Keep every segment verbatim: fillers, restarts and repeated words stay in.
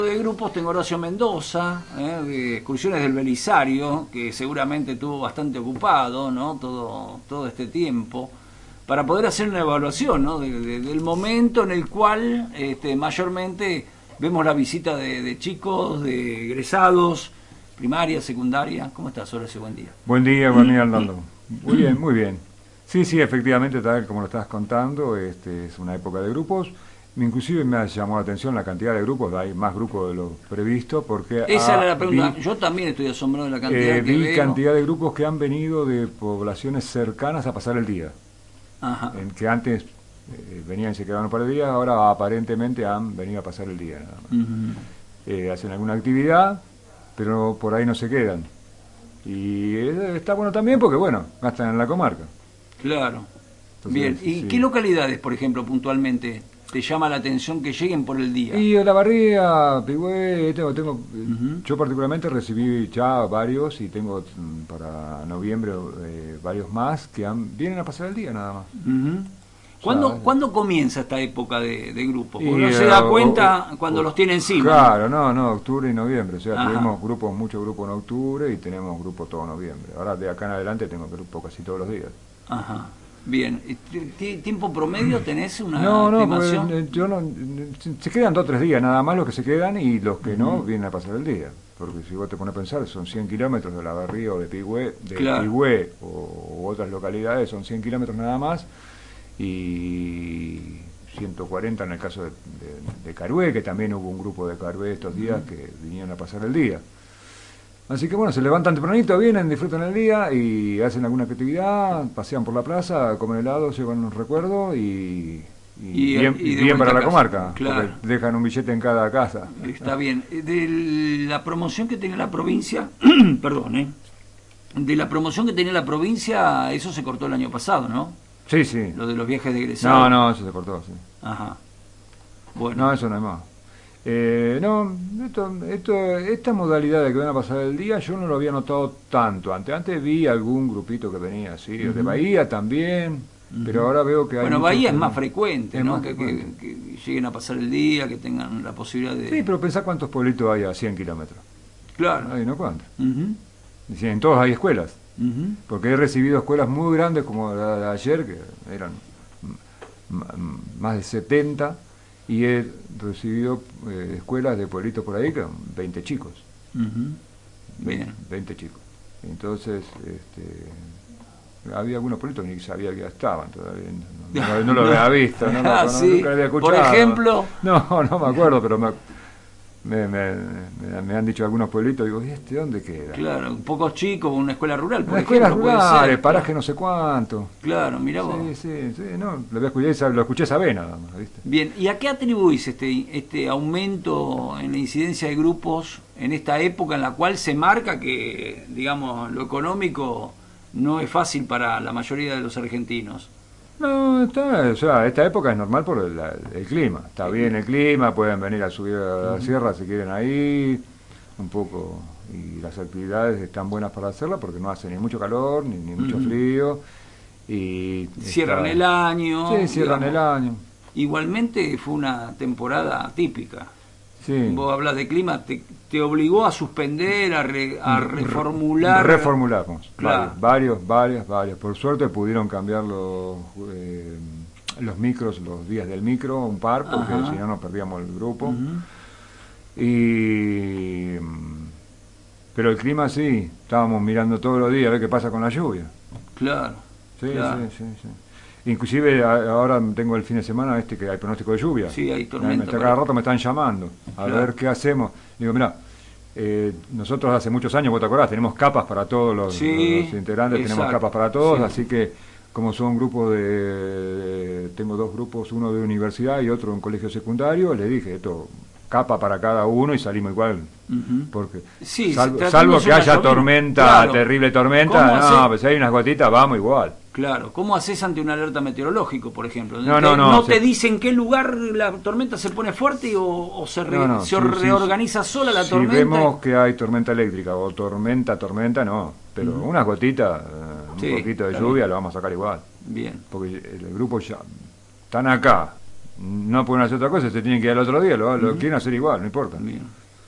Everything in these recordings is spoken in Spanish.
De grupos tengo Horacio Mendoza, eh, de Excursiones del Belisario, que seguramente estuvo bastante ocupado, ¿no? todo, todo este tiempo, para poder hacer una evaluación, ¿no? de, de, del momento en el cual este, mayormente vemos la visita de, de chicos, de egresados, primaria, secundaria. ¿Cómo estás, Horacio? Buen día. Buen día, buen día, Arnaldo. Muy bien, muy bien. Sí, sí, efectivamente, tal como lo estás contando, este, es una época de grupos. Inclusive me ha llamado la atención la cantidad de grupos, hay más grupos de lo previsto, porque... Esa ha, era la pregunta. vi, Yo también estoy asombrado de la cantidad eh, que vi veo. cantidad de grupos que han venido de poblaciones cercanas a pasar el día. Ajá. En que antes eh, venían y se quedaban para el día, ahora aparentemente han venido a pasar el día nada más. Uh-huh. Eh, hacen alguna actividad, pero por ahí no se quedan. Y eh, está bueno también porque, bueno, gastan en la comarca. Claro. Entonces, bien. ¿Y sí. qué localidades, por ejemplo, puntualmente te llama la atención que lleguen por el día? Y Olavarría, Pigüé, tengo, tengo, Uh-huh. yo particularmente recibí ya varios y tengo mm, para noviembre eh, varios más que han, vienen a pasar el día nada más. Uh-huh. ¿Cuándo, O sea, ¿Cuándo comienza esta época de, de grupos? Porque y, uno se eh, da o- cuenta o- cuando o- los tiene encima. Claro, no, no, octubre y noviembre. O sea, Ajá. tuvimos grupos, muchos grupos en octubre y tenemos grupos todo noviembre. Ahora de acá en adelante tengo grupos casi todos los días. Ajá. Bien. ¿Tiempo promedio tenés una No, no, estimación? pues, eh, yo no, se quedan dos o tres días nada más los que se quedan y los que no Ujú. vienen a pasar el día. Porque si vos te pones a pensar, son cien kilómetros de Olavarría o de Pigüé, de Claro. Pigüé o, o otras localidades, son cien kilómetros nada más y ciento cuarenta en el caso de, de, de Carué, que también hubo un grupo de Carué estos días que vinieron a pasar el día. Así que bueno, se levantan tempranito, vienen, disfrutan el día y hacen alguna actividad, pasean por la plaza, comen helado, llevan un recuerdo y, y, Y- bien, y de bien vuelta para a la casa. comarca, Claro. porque dejan un billete en cada casa. Está bien. De la promoción que tenía la provincia, perdón, ¿eh? De la promoción que tenía la provincia, eso se cortó el año pasado, ¿no? Sí, sí. Lo de los viajes de egresados. No, no, eso se cortó, sí. Ajá. Bueno. No, eso no es más. Eh, no, esto, esto, esta modalidad de que van a pasar el día yo no lo había notado tanto. Antes, antes vi algún grupito que venía así, de Ujú. Bahía también, Ujú. pero ahora veo que hay... Bueno, muchos Bahía es que- más frecuente, es ¿no? más Que, que- frecuente. que lleguen a pasar el día, que tengan la posibilidad de... Sí, pero pensá cuántos pueblitos hay a cien kilómetros. Claro. Hay no cuántos. Ujú, Y en todos hay escuelas. ujú. Porque he recibido escuelas muy grandes como la de ayer, que eran m- m- más de setenta, y he recibido eh, escuelas de pueblitos por ahí con veinte chicos. Ujú. Bien. veinte chicos. Entonces, este, había algunos pueblitos que ni sabía que ya estaban todavía. No, no- no lo había visto, no, lo- Ah, no- sí. nunca lo había escuchado. Por ejemplo. No, no me acuerdo, pero me, me, me- me- me han dicho algunos pueblitos, digo, ¿y este dónde queda? Claro, pocos chicos, una escuela rural, por Una escuela ejemplo, puede rural, ser. paraje no sé cuánto. Claro, mirá vos. Sí, sí, sí, no, lo, había escuchado, lo escuché esa vez nada más, ¿viste? Bien, ¿y a qué atribuís este, este aumento en la incidencia de grupos en esta época en la cual se marca que, digamos, lo económico no es fácil para la mayoría de los argentinos? No, está, o sea, esta época es normal por el, el clima. Está bien el clima, pueden venir a subir a la sierra si quieren ahí, un poco, y las actividades están buenas para hacerlas porque no hace ni mucho calor, ni, ni mucho Ujú. frío. Y Cierran está- el año. Sí, cierran digamos. el año. Igualmente fue una temporada típica. Sí. Vos hablas de clima, te, te obligó a suspender, a, re- a reformular. Reformulamos. Claro. Varios, varios, varios, varios. Por suerte pudieron cambiar los, eh, los micros, los días del micro, un par, porque Ajá. si no nos perdíamos el grupo. Ujú. Y pero el clima sí, estábamos mirando todos los días a ver qué pasa con la lluvia. Claro. Sí, claro. sí, sí, sí. Inclusive a- ahora tengo el fin de semana este que hay pronóstico de lluvia. Sí, hay Me- tormenta me está- por cada ahí. rato me están llamando a Claro. ver qué hacemos. Digo, mira, eh, nosotros hace muchos años, vos te acordás, tenemos capas para todos los, Sí, los integrantes, tenemos exacto, capas para todos, sí. así que como son grupos de, tengo dos grupos, uno de universidad y otro en colegio secundario, le dije, esto, capa para cada uno y salimos igual. Ujú. Porque Sí, salvo, tratándose salvo de que una haya lluvia, tormenta, claro. terrible ¿Cómo tormenta, hace- no, pues si hay unas gotitas, vamos igual. Claro, ¿cómo haces ante una alerta meteorológico, por ejemplo? No, ¿Te- no, no, ¿No se- te dicen qué lugar la tormenta se pone fuerte o, o se, re- No, no, se sí, sí, reorganiza sola la si tormenta? vemos que hay tormenta eléctrica o tormenta, tormenta, no. Pero Ujú. unas gotitas, eh, un Sí, poquito de está lluvia bien. lo vamos a sacar igual. Bien. Porque el grupo ya están acá, no pueden hacer otra cosa, se tienen que ir al otro día, lo, lo uh-huh. quieren hacer igual, no importa. Bien.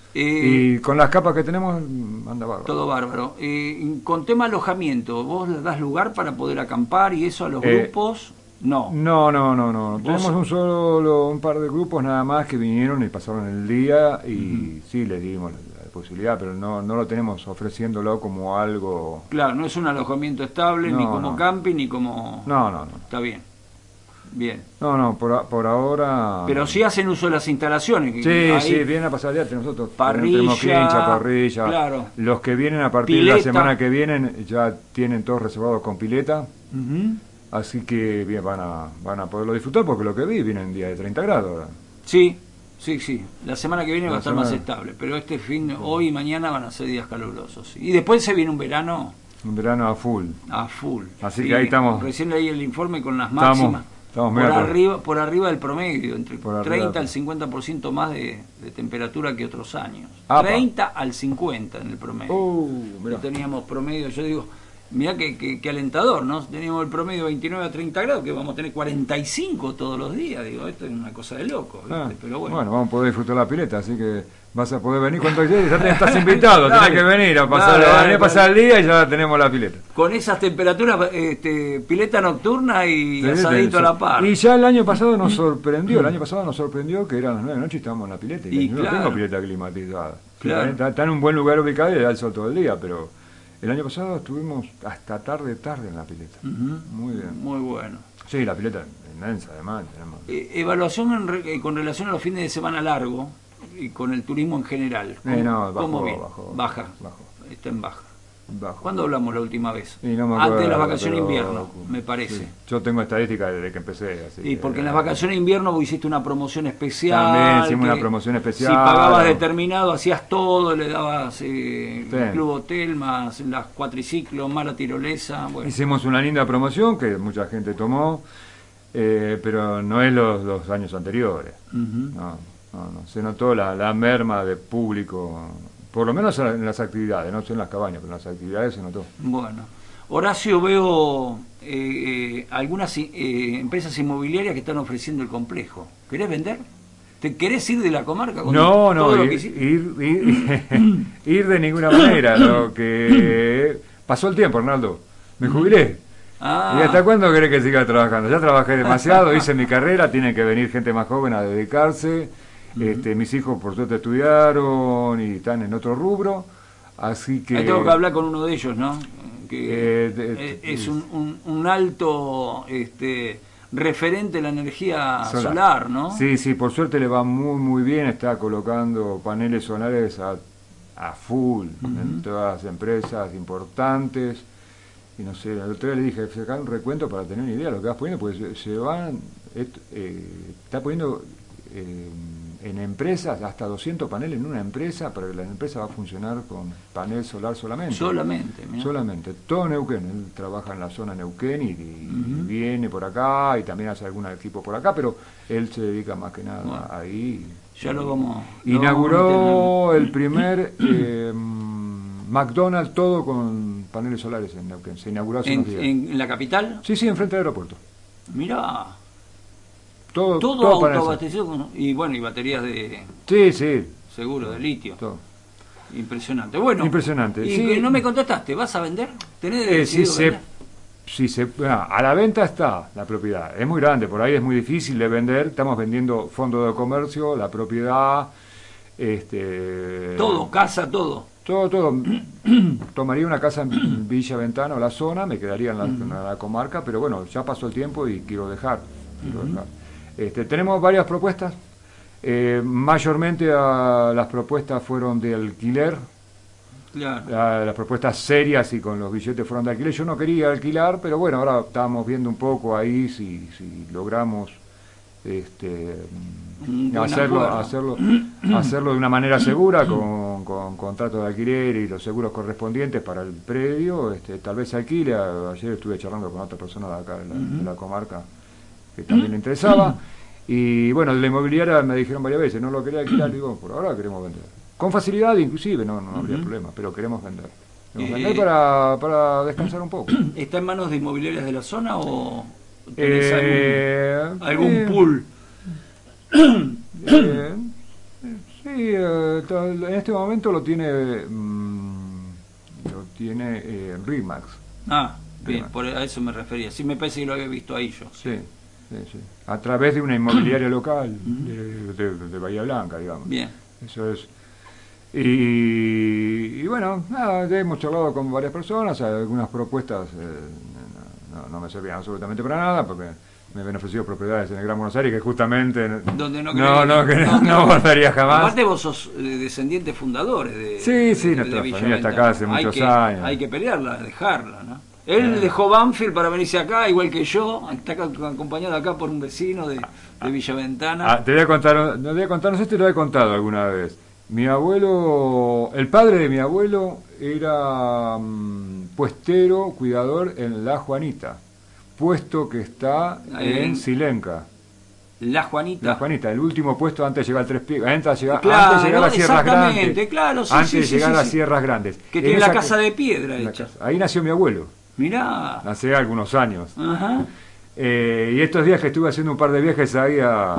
Eh, y con las capas que tenemos, anda bárbaro. Todo bárbaro. Eh, con tema alojamiento, ¿vos le das lugar para poder acampar y eso a los eh, grupos? No. No, no, no, no. Tenemos un solo, un par de grupos nada más que vinieron y pasaron el día y uh-huh. sí, les dimos la, la posibilidad, pero no, no lo tenemos ofreciéndolo como algo... Claro, no es un alojamiento estable, no, ni como no. camping, ni como... No, no, no. Está bien. Bien. No, no, por, por ahora... Pero sí hacen uso de las instalaciones. Sí, ahí sí, vienen a pasar el día, nosotros parrilla, tenemos quincha, parrilla. Claro. Los que vienen a partir pileta. de la semana que vienen ya tienen todos reservados con pileta. Uh-huh. Así que bien, van a van a poderlo disfrutar porque lo que vi vienen días de treinta grados ahora. Sí, sí, sí. La semana que viene la va a estar semana... más estable, pero este fin, hoy y mañana van a ser días calurosos. Y después se viene un verano... Un verano a full. A full. Así sí, que ahí estamos... Recién leí el informe con las máximas. Estamos, estamos por, arriba, por arriba del promedio, entre por treinta arriba. al cincuenta por ciento más de, de temperatura que otros años. Apa. treinta al cincuenta en el promedio. Uh, no teníamos promedio, yo digo... Mirá que, que, que alentador, ¿no? Teníamos el promedio veintinueve a treinta grados, que vamos a tener cuarenta y cinco todos los días. Digo, esto es una cosa de loco, ¿viste? Ah, pero bueno. Bueno, vamos a poder disfrutar la pileta, así que vas a poder venir cuando llegues. Ya te, estás invitado, tenés que venir a pasar, dale, dale, a pasar el día y ya tenemos la pileta. Con esas temperaturas, este, pileta nocturna y sí, asadito sí. a la par. Y ya el año pasado nos sorprendió, el año pasado nos sorprendió que eran las nueve de la noche y estábamos en la pileta. Y, y yo claro. no tengo pileta climatizada. Claro. Está, está en un buen lugar ubicado y le da el sol todo el día, pero... El año pasado estuvimos hasta tarde, tarde en la pileta. Uh-huh. Muy bien. Muy bueno. Sí, la pileta inmensa, además. Tenemos... Eh, evaluación en re, con relación a los fines de semana largo y con el turismo en general. ¿Cómo, eh, no, bajó, ¿cómo viene? Bajó, baja. Bajó. Está en baja. Bajo. ¿Cuándo hablamos la última vez? Sí, no me acuerdo, Antes de las vacaciones de pero... invierno, me parece. Sí. Yo tengo estadística desde que empecé. Así y porque que... en las vacaciones de invierno vos hiciste una promoción especial. También hicimos una promoción especial. Si pagabas determinado, hacías todo, le dabas eh, sí. el club hotel, más las cuatriciclos, más la tirolesa. Bueno. Hicimos una linda promoción que mucha gente tomó, eh, pero no es los, los años anteriores. Uh-huh. no, no, no. Se notó la, la merma de público. Por lo menos en las actividades, no en las cabañas, pero en las actividades se notó. Bueno, Horacio, veo eh, eh, algunas eh, empresas inmobiliarias que están ofreciendo el complejo. ¿Querés vender? ¿Te querés ir de la comarca? Con no, no, todo lo ir, que ir, ir, ir de ninguna manera. Lo que pasó el tiempo, Arnaldo. Me jubilé. Ah. ¿Y hasta cuándo querés que siga trabajando? Ya trabajé demasiado, hice mi carrera, tiene que venir gente más joven a dedicarse. Este, mis hijos por suerte estudiaron y están en otro rubro, así que... Ahí tengo que hablar con uno de ellos, ¿no? Que eh, de, es un, un, un alto este, referente de la energía solar. solar, ¿no? Sí, sí, por suerte le va muy muy bien, está colocando paneles solares a, a full uh-huh. en todas las empresas importantes. Y no sé, el otro día le dije, sacar un recuento para tener una idea de lo que vas poniendo, porque se, se van, et, eh, está poniendo... Eh, en empresas, hasta doscientos paneles en una empresa, para que la empresa va a funcionar con panel solar solamente. Solamente, mira. Solamente, todo Neuquén. Él trabaja en la zona Neuquén y, y, uh-huh. y viene por acá y también hace algún equipo por acá, pero él se dedica más que nada bueno, ahí. Ya lo vamos. Inauguró lo vamos el primer eh, McDonald's todo con paneles solares en Neuquén. Se inauguró hace ¿En, unos días. ¿En la capital? Sí, sí, enfrente del aeropuerto. Mirá. Todo, todo, todo autoabastecido y bueno, y baterías de sí, sí, seguro, de litio. Todo. Impresionante. Bueno, impresionante. Y sí. no me contestaste, ¿vas a vender? ¿Tenés eh, si se, vender? Si se, ah, a la venta está la propiedad. Es muy grande, por ahí es muy difícil de vender. Estamos vendiendo fondo de comercio, la propiedad, este, todo, casa, todo. Todo, todo. Tomaría una casa en Villa Ventana o la zona, me quedaría en la, uh-huh. en la comarca, pero bueno, ya pasó el tiempo y quiero dejar. Quiero uh-huh. dejar. Este, tenemos varias propuestas, eh, mayormente a, las propuestas fueron de alquiler, claro. la, las propuestas serias y con los billetes fueron de alquiler. Yo no quería alquilar, pero bueno, ahora estamos viendo un poco ahí si, si logramos este, hacerlo, hacerlo, hacerlo de una manera segura, con, con contrato de alquiler y los seguros correspondientes para el predio. Este, tal vez se alquile. Ayer estuve charlando con otra persona de acá de la, uh-huh. de la comarca que también le interesaba, y bueno, de la inmobiliaria me dijeron varias veces, no lo quería alquilar, digo, por ahora queremos vender. Con facilidad inclusive, no, no habría uh-huh. problema, pero queremos vender. Queremos eh, vender para, para descansar un poco. ¿Está en manos de inmobiliarias de la zona o tenés eh, algún, algún eh, pool? eh, sí, eh, en este momento lo tiene mmm, lo tiene eh, Rimax. Ah, bien, Rimax. por a eso me refería. Sí, me parece que lo había visto ahí yo. Sí, sí, sí. A través de una inmobiliaria local de, de, de Bahía Blanca, digamos. Bien. Eso es. Y, y bueno, nada, ya hemos charlado con varias personas, algunas propuestas eh, no, no me servían absolutamente para nada, porque me habían ofrecido propiedades en el Gran Buenos Aires que justamente donde no, no, no, que no, no volvería jamás. Aparte vos sos eh, descendientes fundadores de Sí, sí, de, nuestra de familia está acá hace hay muchos que, años. Hay que pelearla, dejarla, ¿no? Él Sí. dejó Banfield para venirse acá, igual que yo, está acá, acompañado acá por un vecino de, de Villaventana. Ah, te voy a contar, no te voy a contar, no sé si te lo he contado alguna vez. Mi abuelo, el padre de mi abuelo era um, puestero, cuidador en La Juanita, puesto que está Ahí en en- Silenca. La Juanita. La Juanita, el último puesto antes de llegar al Tres Piedras, antes de llegar, Claro, antes de llegar a Sierras exactamente, Grandes, claro, sí, antes sí, de sí, llegar sí, a sí. Sierras Grandes. Que En tiene la esa casa que- de piedra la hecha. casa- Ahí nació mi abuelo, Mirá. hace algunos años. Ajá. Eh, y estos días que estuve haciendo un par de viajes ahí a,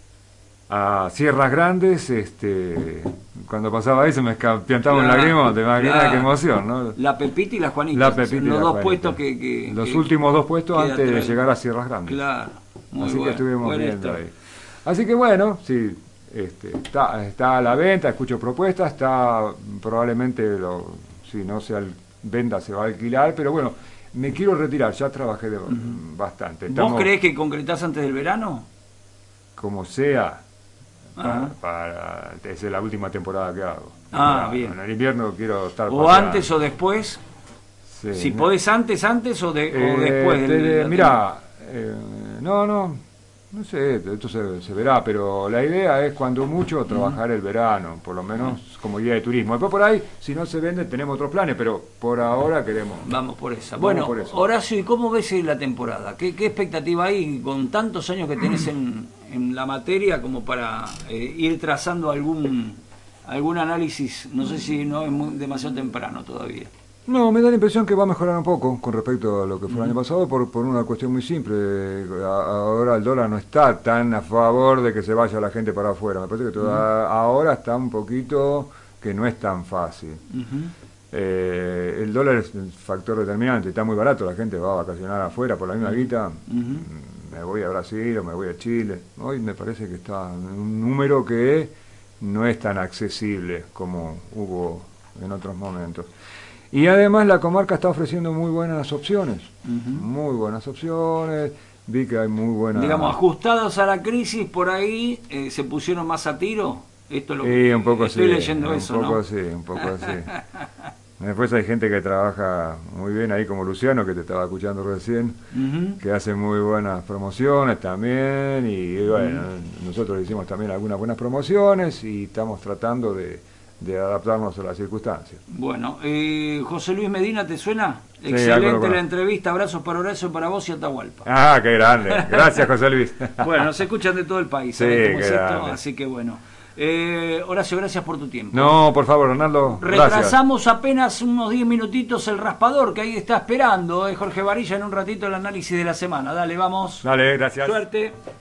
a Sierras Grandes, este, cuando pasaba ahí se me piantaba un Claro, lagrimón, te imaginas claro. qué emoción, ¿no? La Pepita y la Juanita. La Pepita son y los la dos Juanita. puestos que, que- Los que últimos dos puestos queda antes de atrás. llegar a Sierras Grandes. Claro. Muy Así bueno. que estuvimos Buena viendo historia. ahí. Así que bueno, sí, este, está, está a la venta, escucho propuestas, está probablemente, lo, si no se al- venda se va a alquilar, pero bueno, me quiero retirar, ya trabajé de, bastante. Estamos, ¿Vos creés que concretás antes del verano? como sea, para, Ajá. para- esa es la última temporada que hago. Ah, En bien. En el invierno quiero estar ¿O paseando. antes o después? Sí. Si podés antes, antes o, de, o Eh, después. te- del- la mirá, eh, no, no, no sé, esto se, se verá, pero la idea es cuando mucho trabajar el verano, por lo menos como guía de turismo. Después por ahí, si no se vende, tenemos otros planes, pero por ahora queremos. Vamos por esa. Vamos Bueno, por eso. Horacio, ¿y cómo ves la temporada? ¿Qué, qué expectativa hay con tantos años que tenés en, en la materia como para eh, ir trazando algún algún análisis? No sé si no es muy- demasiado temprano todavía. No, me da la impresión que va a mejorar un poco con respecto a lo que fue el año pasado por, por una cuestión muy simple. A- Ahora el dólar no está tan a favor de que se vaya la gente para afuera. Me parece que toda, ahora está un poquito que no es tan fácil. Ujú. Eh, el dólar es un factor determinante, está muy barato, la gente va a vacacionar afuera por la misma guita. Ujú. Me voy a Brasil o me voy a Chile. Hoy me parece que está en un número que no es tan accesible como hubo en otros momentos. Y además la comarca está ofreciendo muy buenas opciones, Ujú. muy buenas opciones. Vi que hay muy buenas. Digamos, ajustados a la crisis, por ahí eh, se pusieron más a tiro. Esto es lo Sí, que un poco estoy sí, leyendo un eso, poco ¿no? así, un poco así. Después hay gente que trabaja muy bien ahí, como Luciano, que te estaba escuchando recién, Ujú. que hace muy buenas promociones también, y bueno, nosotros hicimos también algunas buenas promociones y estamos tratando de, de adaptarnos a las circunstancias. Bueno, eh, José Luis Medina, ¿te suena? Sí, algo Excelente lo conozco. la entrevista, abrazos para Horacio, para vos y Atahualpa. Ah, qué grande, gracias José Luis. Bueno, nos escuchan de todo el país, Sí, ¿sabes cómo qué es esto? grande. Así que bueno. Eh, Horacio, gracias por tu tiempo. No, por favor, Ronaldo, gracias. Retrasamos apenas unos diez minutitos el raspador que ahí está esperando, eh, Jorge Varilla, en un ratito el análisis de la semana. Dale, vamos. Dale, gracias. Suerte.